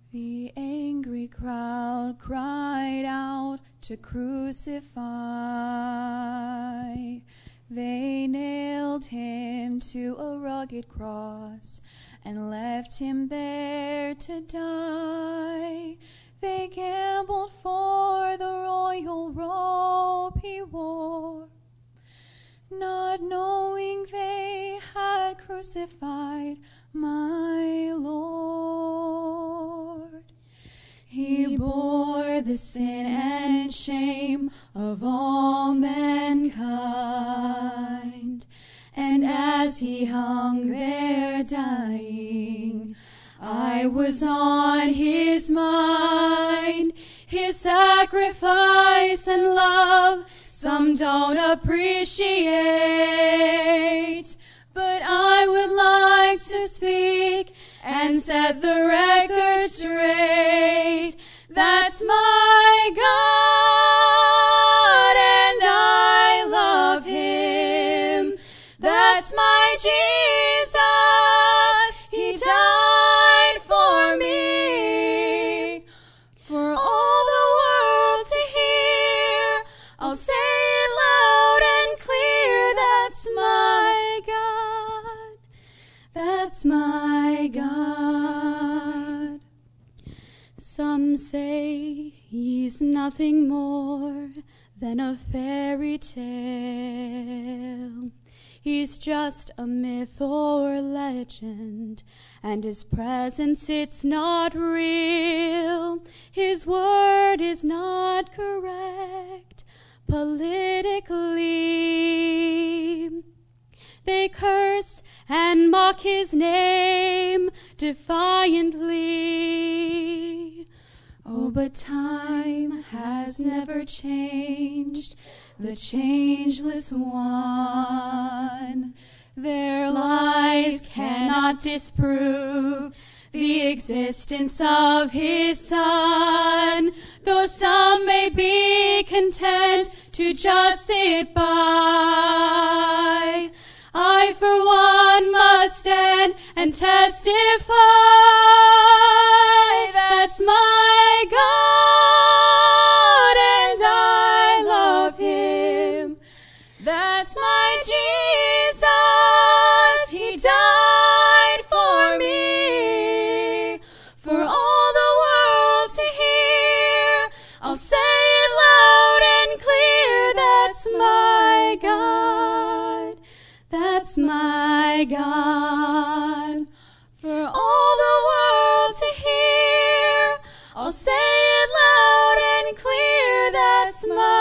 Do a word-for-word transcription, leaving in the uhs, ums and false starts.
The angry crowd cried out to crucify. They nailed him to a rugged cross and left him there to die. They gambled for the royal robe he wore, not knowing they had crucified my Lord. He bore the sin and shame of all mankind, and as he hung there dying, I was on his mind. His sacrifice and love some don't appreciate, but I would like to speak and set the record straight. That's my God, and I love him. That's my Jesus, he died for me. For all the world to hear, I'll say it loud and clear. That's my God, that's my God. Some say he's nothing more than a fairy tale. He's just a myth or legend, and his presence, it's not real. His word is not correct politically. They curse and mock his name defiantly. Oh, but time has never changed the changeless one. Their lies cannot disprove the existence of his Son. Though some may be content to just sit by, I for one must stand and testify. That's my God, and I love him. That's my Jesus, he died for me. For all the world to hear, I'll say it loud and clear. That's my God, that's my God. For all the world to hear, I'll say it loud and clear. That's my